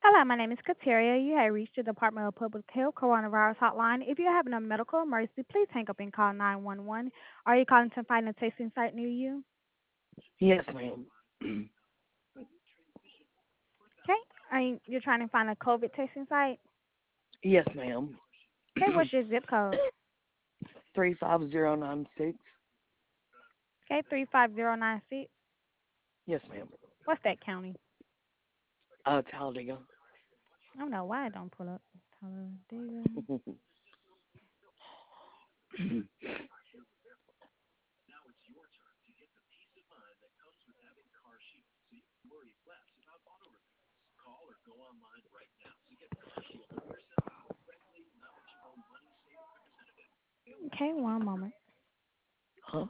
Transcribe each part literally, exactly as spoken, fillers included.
Hello, my name is Kateria. You have reached the Department of Public Health Coronavirus Hotline. If you're having a medical emergency, please hang up and call nine one one. Are you calling to find a testing site near you? Yes, ma'am. Okay. Are you, you're trying to find a COVID testing site? Yes, ma'am. Okay, what's your zip code? Three five zero nine six. Okay, three five zero nine six. Yes, ma'am. What's that county? Uh, Talladega. I don't know why I don't pull up. Talladega. Okay, one moment. Huh?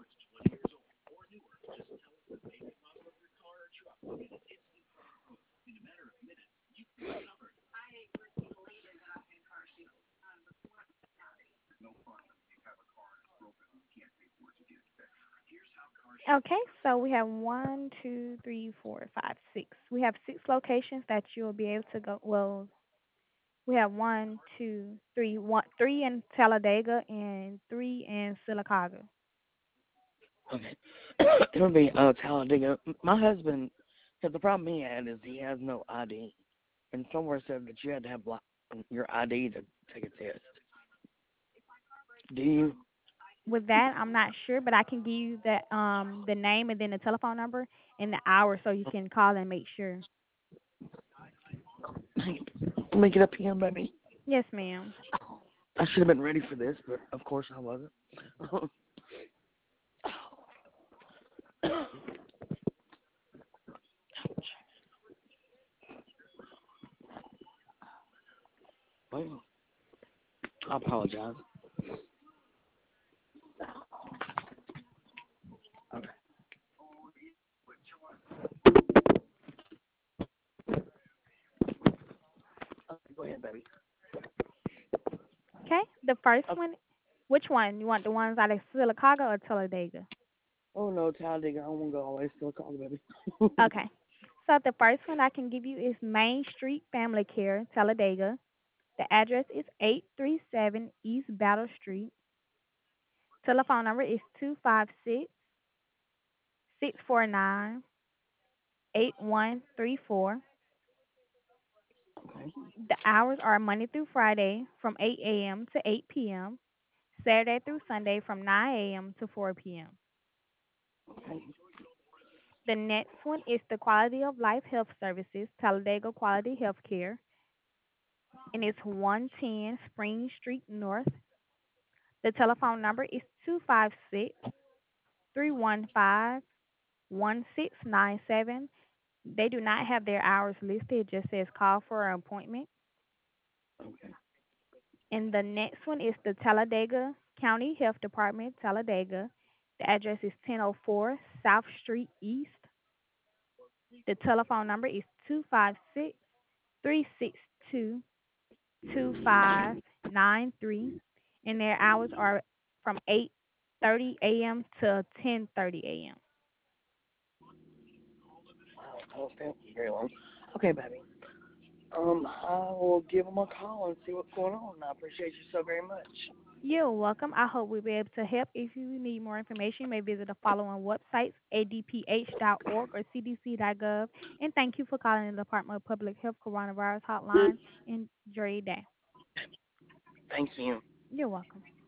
Okay, so we have one, two, three, four, five, six. We have six locations that you'll be able to go. Well, we have one, two, three, one, three in Talladega and three in Silicaga. Okay. It'll be uh Talladega. M- My husband, cause the problem he had is he has no I D, and somewhere said that you had to have like your I D to take a test. Do you? With that, I'm not sure, but I can give you the um the name and then the telephone number and the hour so you can call and make sure. Let me get up here, baby. Yes, ma'am. I should have been ready for this, but of course I wasn't. Well, I apologize. Okay. Okay, go ahead, baby. Okay, the first Okay. one. Which one? You want the ones out of Silicaga or Talladega? Oh no, Talladega. I don't want to go all the way. Still call baby. Okay. So the first one I can give you is Main Street Family Care, Talladega. The address is eight three seven East Battle Street. Telephone number is two five six, six four nine, eight one three four. Okay. The hours are Monday through Friday from eight a m to eight p m, Saturday through Sunday from nine a m to four p m. Okay. The next one is the Quality of Life Health Services, Talladega Quality Healthcare, and it's one ten Spring Street North. The telephone number is two five six, three one five, one six nine seven. They do not have their hours listed. It just says call for an appointment. Okay. And the next one is the Talladega County Health Department, Talladega. The address is ten oh four South Street East. The telephone number is two five six, three six two, two five nine three. And their hours are from eight thirty a m to ten thirty a m. Wow, that was very long. Okay, baby. Um, I will give them a call and see what's going on. I appreciate you so very much. You're welcome. I hope we'll be able to help. If you need more information, you may visit the following websites, a d p h dot org or c d c dot gov. And thank you for calling the Department of Public Health Coronavirus Hotline. Enjoy your day. Thank you. You're welcome.